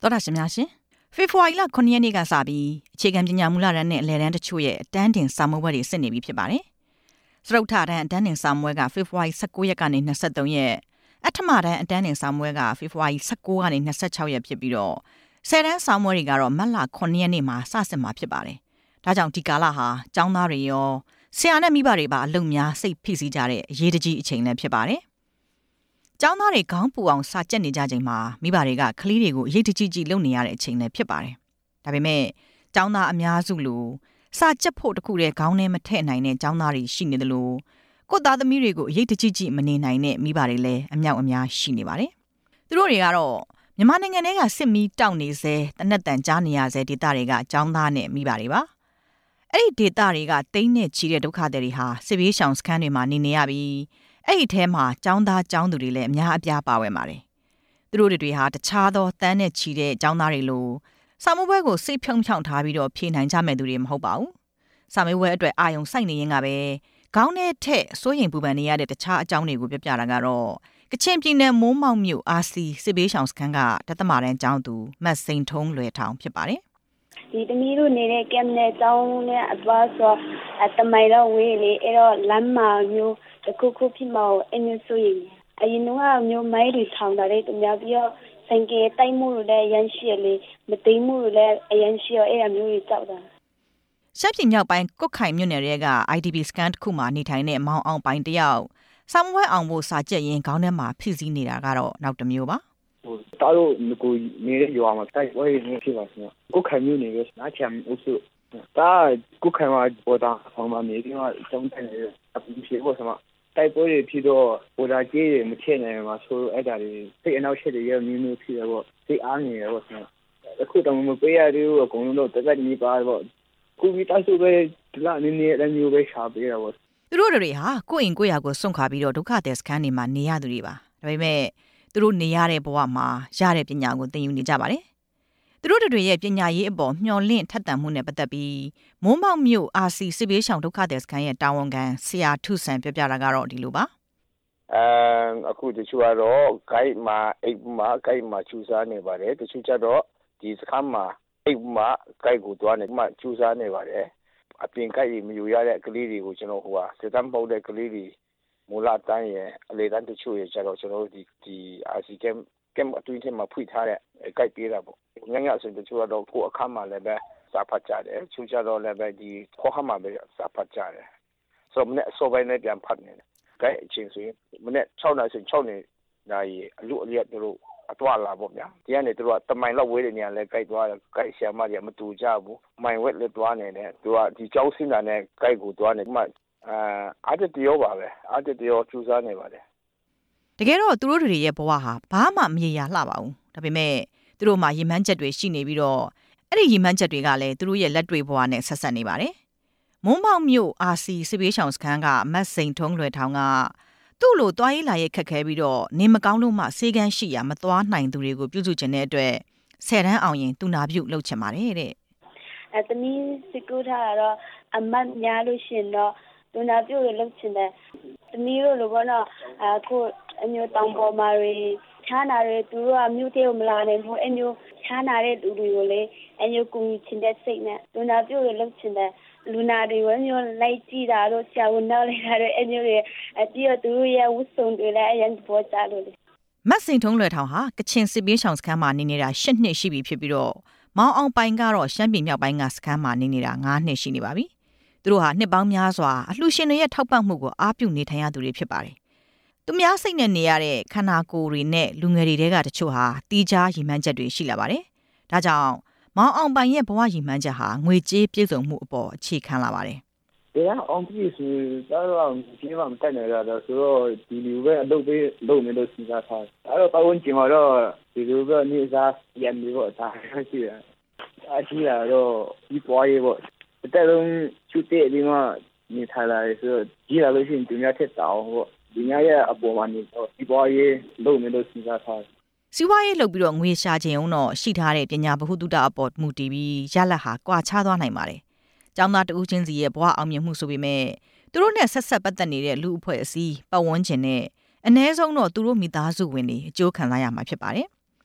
တော်တာရှင်များရှင်ဖေဖော်ဝါရီလ9ရက်နေ့ကစပြီးအခြေခံပညာမူလတန်းနဲ့အလယ်တန်းတချို့ရဲ့အတန်းတင်စာမေးပွဲတွေစစ်နေပြီဖြစ်ပါတယ်။စတုတ္ထတန်းအတန်းတင်စာမေးပွဲကဖေဖော်ဝါရီ19ရက်ကနေ23ရက်အထမတန်းအတန်းတင်စာမေးပွဲကဖေဖော်ဝါရီ19ကနေ26ရက်ဖြစ်ပြီးတော့10တန်းစာမေးပွဲတွေကတော့မတ်လ9ရက်နေ့မှာစစစ်မှာဖြစ်ပါတယ်။ဒါကြောင့်ဒီကာလဟာကျောင်းသားတွေရောဆရာနဲ့မိဘတွေပါအလုံများစိတ်ဖိစီးကြတဲ့အရေးတကြီးအချိန်လည်းဖြစ်ပါတယ်။ကျောင်းသားတွေခေါင်းပူအောင်စာကြက်နေကြချိန်မှာမိဘတွေကကလေးတွေကိုအရေးတကြီးကြီးလုပ်နေရတဲ့အချိန်လည်းဖြစ်ပါတယ်။ဒါပေမဲ့ကျောင်းသားအများစုလိုစာကြက်ဖို့တခုတည်းခေါင်းထဲမထည့်နိုင်တဲ့ကျောင်းသားတွေရှိနေတယ်လို့ကိုသားသမီးတွေကိုအရေးတကြီးကြီးမနေနိုင်တဲ့မိဘတွေလည်းအမြောက်အများရှိနေပါတယ်။သူတို့တွေကတော့မြန်မာနိုင်ငံထဲကစစ်မီးတောက်နေစေတနက်တန်ကြားနေရစေဒေသတွေကကျောင်းသားနဲ့မိဘတွေပါ။အဲ့ဒီဒေသတွေကတိမ့်နဲ့ချီတဲ့ဒုက္ခသည်တွေဟာစစ်ဘေးရှောင်စခန်းတွေမှာနေရပြီးအဲ့ဒီထဲမှာကျောင်းသားကျောင်းသူတွေလည်းအများအပြားပါဝင်ပါတယ်။သူတို့တွေဟာတခြားသောတန်းနဲ့ချီတဲ့ကျောင်းသားတွေလိုစာမေးပွဲကိုစိတ်ဖြုံဖြောင်းထားပြီးတော့ဖြေနိုင်ကြမဲ့သူတွေမဟုတ်ပါဘူး။စာမေးပွဲအတွက်အာယုံစိုက်နေရင်ကပဲခေါင်းနဲ့ထက်စိုးရိမ်ပူပန်နေရတဲ့တခြားအကြောင်းတွေကိုပြပြတာကတော့ကချင်ပြည်နယ်မိုးမောက်မြို့အာစီစစ်ဘေးရှောင်စခန်းကတသမတန်းကျောင်းသူမတ်စိန်ထုံးလွယ်ထောင်ဖြစ်ပါတယ်။ဒီတမီးတို့နေတဲ့ကမ်နဲ့ကျောင်းနဲ့အသွားဆိုတမိုင်တော့ဝေးလေအဲ့တော့လမ်းမှာမျိုးတခုခုဖြစ်မအောင်အမျိုးဆိုရင်အရင်ကမျိုးမိုင်းတွေထောင်တာလေတများပြီးတော့စင်ကေတိုက်မှုတွေလည်းရမ်းရှိလေမသိမှုတွေလည်းအရမ်းရှိအဲ့အမျိုးတွေကြောက်တာရှမ်းပြည်မြောက်ပိုင်းကုတ်ခိုင်မြို့နယ်ရဲ့က IDP စကန်တစ်ခုမှာနေထိုင်တဲ့မောင်အောင်ပိုင်းတယောက်စာမွေးအောင်ဖို့စာကြက်ရင်ခေါင်းထဲမှာဖိစီးနေတာကတော့နောက်တစ်မျိုးပါတားလို့ကိုနေတဲ့ရွာမှာတိုက်ပွဲနေဖြစ်ပါရှင်ကုတ်ခိုင်မြို့နယ်ရဲ့နားချမ်းအုပ်စုတာကုတ်ခိုင်မှာပေါ်တာဆောင်မှာနေပြီးတော့ကျောင်းထိုင်နေအပူရှိဖို့ဆိုမှတိုက်ပွဲတွေဖြစ်တော့ပေါ်တာကြီးတွေမထည့်နိုင်မှာဆိုအဲ့ဒါတွေစိတ်အနောက်ရှက်တွေရောမျိုးဖြစ်ရပေါ့စိတ်အားနေရပေါ့ဆိုအခုတော့မပေးရသေးဘူးအကုန်လုံးတော့တက်တက်နေပါပေါ့ကိုကြီးတိုက်ဆိုပဲဒီလားနည်းနည်းလည်းမျိုးပဲရှာပေးတာပေါ့သူတို့တွေဟာကိုယ့်အိမ်ကိုယ့်ရာကိုစွန့်ခါပြီးတော့ဒုက္ခသည်စခန်းတွေမှာနေရသူတွေပါဒါပေမဲ့သူတို့နေရတဲ့ဘဝမှာရတဲ့ပညာကိုသင်ယူနေကြပါတယ်သူတို့တွေရဲ့ပညာရေးအပေါ်မျှော်လင့်ထက်သန်မှုနဲ့ပတ်သက်ပြီးမိုးမောက်မြို့အာစီစစ်ဘေးရှောင်ဒုက္ခသည်စခန်းရဲ့တာဝန်ခံဆရာထုဆန်ပြပြတာကတော့ဒီလိုပါအခုတချို့ကတော့ guide မှာအိမ်မှာ guide မှာချူစားနေပါတယ်တချို့ကျတော့ဒီစခန်းမှာအိမ်မှာ guide ကိုတွားနေမှချူစားနေပါတယ်အပြင် guide မယူရတဲ့ကလေးတွေကိုကျွန်တော်ဟိုဟာစစ်တမ်းပေါက်တဲ့ကလေးတွေမူလတန်းရဲ့အလေတန်းတချို့ရဲ့ကျတော့ကျွန်တော်တို့ဒီ RC camp အတွင်းထဲမှာဖွင့်ထားတဲ့ guide ပေးတာပေါ့ညညဆိုတချို့ကတော့ကိုအခါမှာလည်းပဲစာဖတ်ကြတယ်ချို့ကျတော့လည်းပဲဒီခေါ်ခါမှာပဲစာဖတ်ကြတယ်ဆိုတော့မနေ့စောပိုင်းနဲ့ပြန်ဖတ်နေတယ် guide အချင်းဆိုရင်မနေ့6နာရီ6နာရီအလူအလျက်တို့အတွားလာပေါ့ဗျာဒီကနေတို့ကတမိုင်လောက်ဝေးတဲ့နေရာလဲ guide သွားတယ် guide ဆရာမကြီးမတူကြဘူးမိုင်ဝက်လက်သွားနေတယ်သူကဒီကျောင်းစင်းတာနဲ့ guide ကိုသွားနေမှအားတရောပါပဲအားတရောကျူစားနေပါတယ်တကယ်တော့သူတို့တွေရဲ့ဘဝဟာဘာမှမရေရာလှပါဘူးဒါပေမဲ့သူတို့မှာရည်မှန်းချက်တွေရှိနေပြီးတော့အဲ့ဒီရည်မှန်းချက်တွေကလည်းသူတို့ရဲ့လက်တွေ့ဘဝနဲ့ဆက်ဆက်နေပါတယ်မိုးမောက်မြို့အာစီစစ်ဘေးရှောင်စခန်းကမတ်စိန်ထုံးလွယ်ထောင်ကသူ့လိုသွားရေးလာရေးခက်ခဲပြီးတော့နေမကောင်းလို့မှဆေးကန်းရှိရာမသွားနိုင်သူတွေကိုပြုစုခြင်းတဲ့အတွက်10တန်းအောင်ရင်သူနာပြုလုပ်ချင်ပါတယ်တဲ့သမီးစကူထားတော့အမတ်များလို့ရှင်တော့သူနာပြုလုပ်ချင်တယ်သမီးတို့လိုပေါ့နော်အခုအမျိုးတောင်ပေါ်မှာတွေချားနာတွေသူတို့ကမြို့သေးကိုမလာနိုင်ဘူးအမျိုးချားနာတဲ့သူတွေကိုလေအမျိုးကူချင်တဲ့စိတ်နဲ့သူနာပြုလုပ်ချင်တယ်လူနာတွေဝမျိုးလိုက်ကြည့်တာတော့ဆရာဝန်နောက်လိုက်တာတော့အမျိုးတွေပြီးတော့သူတို့ရဲ့ဝတ်စုံတွေလည်းအရင်ပေါ်ကြလို့လေမတ်စိန်ထုံးလွယ်ထောင်ဟာကချင်စစ်ဘေးရှောင်စခန်းမှာနေနေတာ8နှစ်ရှိပြီဖြစ်ပြီးတော့မောင်အောင်ပိုင်ကတော့ရှမ်းပြည်မြောက်ပိုင်းကစခန်းမှာနေနေတာ9နှစ်ရှိနေပါပြီသူတို့ဟာနှစ်ပေါင်းများစွာအလှူရှင်တွေရဲ့ထောက်ပံ့မှုကိုအားပြုနေထိုင်ရသူတွေဖြစ်ပါတယ်သူများစိတ်နဲ့နေရတဲ့ခန္ဓာကိုယ်တွေနဲ့လူငယ်တွေကတချို့ဟာတီးခြားရည်မှန်းချက်တွေရှိလာပါတယ်ဒါကြောင့်မောင်အောင်ပိုင်ရဲ့ဘဝရည်မှန်းချက်ဟာငွေကြေးပြည့်စုံမှုအပေါ်အခြေခံလာပါတယ်။ဒါအောင်ပြည့်စုံတော့ဒီမှာမတက်နေရတော့ဆိုတော့ဒီလိုပဲအလုပ်ပေးလုပ်နေလို့စဉ်းစားထား။အဲ့တော့ပတ်ဝန်းကျင်မှာတော့ဒီလိုပဲနေစားရန်ပြီးတော့ဒါရှိတယ်။အကြီးလာတော့ဒီပွားရေးပေါ့။တဲ့လုံးချူတဲ့ဒီမှာနေထားလာဆိုတော့ကြီးလာလို့ရှိရင်သူများထက်တောင်းပေါ့။ဒီညရဲ့အပေါ်မှာနေတော့ဒီပွားရေးလုပ်နေလို့စဉ်းစားထားစီးပွားရေးလုပ်ပြီးတော့ငွေရှာခြင်းအောင်တော့ရှိထားတဲ့ပညာဗဟုသုတအပေါ်မူတည်ပြီးရလဒ်ဟာကွာခြားသွားနိုင်ပါတယ်။ကျောင်းသားတဦးချင်းစီရဲ့ဘဝအောင်မြင်မှုဆိုပေမဲ့သူတို့နဲ့ဆက်ပတ်သက်နေတဲ့လူအဖွဲ့အစည်းပတ်ဝန်းကျင်နဲ့အ ਨੇ ဆုံးတော့သူတို့မိသားစုဝင်တွေအကျိုးခံစားရမှာဖြစ်ပါတယ်။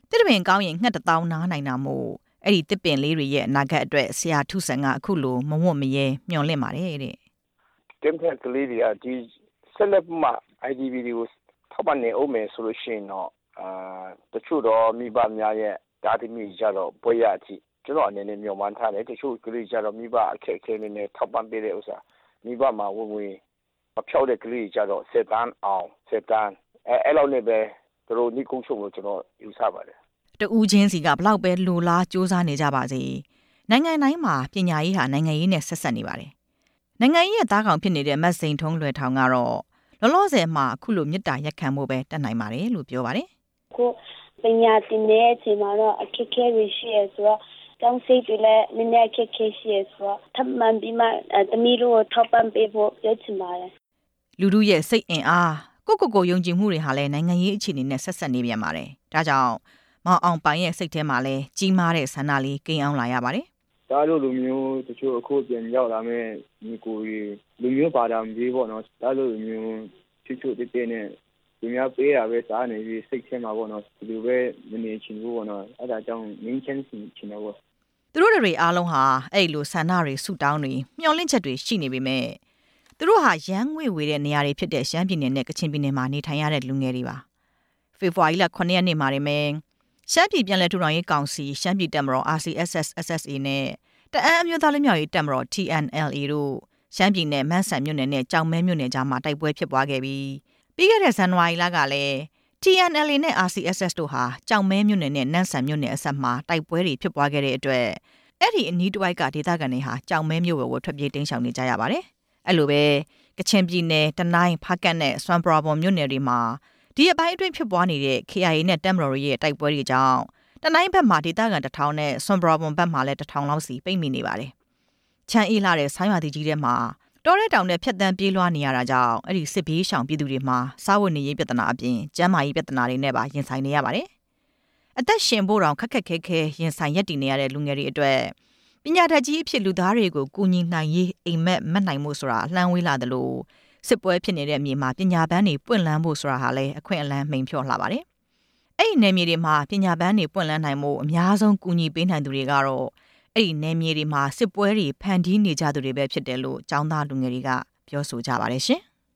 တစ်ပင်ကောင်းရင်ငှက်1000နားနိုင်တာမို့အဲ့ဒီတစ်ပင်လေးတွေရဲ့အနာဂတ်အတွက်ဆရာထုဆန်ကအခုလိုမဝတ်မရဲမျှော်လင့်ပါတယ်တဲ့တင်ဖက်ကလေးတွေကဒီဆက်လက်မှ IDP တွေကိုထောက်ပံ့နေအောင်မယ်ဆိုလို့ရှိရင်တော့တချို့တော့မိဘများရဲ့ဒါသမီးကြတော့ပွဲရအထိကျွန်တော်အနေနဲ့မျှော်မှန်းထားတယ်တချို့ကလေးကြတော့မိဘအခက်အခဲနေနဲ့ထောက်ပံ့ပေးတဲ့ဥစ္စာမိဘမှာဝင်မဖြောက်တဲ့ကလေးကြတော့7 တန်းအောင်7 တန်းအဲ့လောက်နဲ့ပဲသူတို့နှိကုံးချုပ်လို့ကျွန်တော်ယူဆပါတယ်တူးချင်းစီကဘလောက်ပဲလိုလားစူးစမ်းနေကြပါစေနိုင်ငံတိုင်းမှာပညာရေးဟာနိုင်ငံရေးနဲ့ဆက်ဆက်နေပါတယ်နိုင်ငံရေးရဲ့သားကောင်ဖြစ်နေတဲ့မတ်စိန်ထုံးလွယ်ထောင်ကတော့လောလောဆယ်မှာအခုလိုမြစ်တာရက်ခံမှုပဲတတ်နိုင်ပါတယ်လို့ပြောပါတယ်ကိုပညာသင်တဲ့အချိန်မှာတော့အခက်အခဲတွေရှိရဆိုတော့ကျောင်းစိတ်တွေလည်းနည်းနည်းအခက်အခဲရှိရဆိုတော့ထပ်မံပြီးမှသမီးတို့ကိုထောက်ပံ့ပေးဖို့ပြောချင်ပါတယ်လူတို့ရဲ့စိတ်အင်အားကိုယုံကြည်မှုတွေဟာလည်းနိုင်ငံရေးအခြေအနေနဲ့ဆက်ဆက်နေပြန်ပါတယ်ဒါကြောင့်မောင်အောင်ပိုင်ရဲ့စိတ်ထဲမှာလည်းကြီးမားတဲ့ဆန္ဒလေးကိန်းအောင်လာရပါတယ်ဒါလိုလူမျိုးတချို့အခုပြန်ရောက်လာမဲ့ညီကိုကြီးလူမျိုးပါတာမပြီးပေါ့နော်ဒါလိုလူမျိုးချစ်တဲ့နဲ့ဒီများပေးတာပဲစားနေပြီးစိတ်ထဲမှာပေါ့နော်ဒီလိုပဲမနေချင်ဘူးပေါ့နော်အဲ့ဒါကြောင့်ငင်းချမ်းချင်တော့ပေါ့သူတို့တွေအားလုံးဟာအဲ့လိုဆန္ဒတွေဆုတောင်းတွေမျှော်လင့်ချက်တွေရှိနေပေမဲ့သူတို့ဟာရန်ငွေဝေတဲ့နေရာတွေဖြစ်တဲ့ရှမ်းပြည်နယ်နဲ့ကချင်ပြည်နယ်မှာနေထိုင်ရတဲ့လူငယ်တွေပါဖေဖော်ဝါရီလ9ရက်နေ့မှာနေမယ်ရှမ်းပြည်ပြည်နယ်ထူထောင်ရေးကောင်စီရှမ်းပြည်တပ်မတော် RCSS/SSA နဲ့တအန်းအမျိုးသားလူမျိုးရေးတပ်မတော် TNLA တို့ရှမ်းပြည်နယ်မန်းဆန်မြို့နယ်နဲ့ကြောင်မဲမြို့နယ်ကြားမှာတိုက်ပွဲဖြစ်ပွားခဲ့ပြီးခဲ့တဲ့ဇန်နဝါရီလကလည်း TNLA နဲ့ RCSS တို့ဟာကြောင်မဲမြို့နယ်နဲ့နန်းဆန်မြို့နယ်အစပ်မှာတိုက်ပွဲတွေဖြစ်ပွားခဲ့တဲ့အတွက်အဲ့ဒီအနီးတစ်ဝိုက်ကဒေသခံတွေဟာကြောင်မဲမြို့ကိုထွက်ပြေးတိမ်းရှောင်နေကြရပါတယ်အဲ့လိုပဲကချင်ပြည်နယ်တနိုင်းဖားကတ်နဲ့ဆွမ်ပရာဘွန်မြို့နယ်တွေမှာဒီအပိုင်းအတွင်းဖြစ်ပွားနေတဲ့ KIA နဲ့တပ်မတော်ရဲ့တိုက်ပွဲတွေကြောင့်တနိုင်းဘက်မှာဒေသခံ1000နဲ့ဆွမ်ပရာဘွန်ဘက်မှာလည်း1000လောက်စီပိတ်မိနေပါတယ်ချမ်းအေးလာတဲ့ဆိုင်းရွာတီကြီးထဲမှာတောထဲတောင်နဲ့ဖြတ်တန်းပြေးလွှားနေရတာကြောင့်အဲ့ဒီစစ်ဘေးရှောင်ပြည်သူတွေမှာစားဝတ်နေရေးပြဿနာအပြင်ကျန်းမာရေးပြဿနာတွေနဲ့ပါရင်ဆိုင်နေရပါတယ်အသက်ရှင်ဖို့တောင်ခက်ခဲရင်ဆိုင်ရက်တည်နေရတဲ့လူငယ်တွေအတွက်ပညာတတ်ကြီးအဖြစ်လူသားတွေကိုကူညီနိုင်ရေးအိမ်မက်မက်နိုင်မှုဆိုတာလှမ်းဝေးလာတယ်လို့စစ်ပွဲဖြစ်နေတဲ့အမြေမှာပညာပန်းတွေပွင့်လန်းဖို့ဆိုတာဟာလည်းအခွင့်အလမ်းမိန်ဖြော့လာပါတယ်အဲ့ဒီနယ်မြေတွေမှာပညာပန်းတွေပွင့်လန်းနိုင်မှုအများဆုံးကူညီပေးနိုင်သူတွေကတော့အဲ့ဒီနယ်မြေတွေမှာစစ်ပွဲတွေဖန်တီးနေကြသူတွေပဲဖြစ်တယ်လို့ចောင်းသားလူငယ်တွေကပြောဆိုကြပါတယ်ရှင်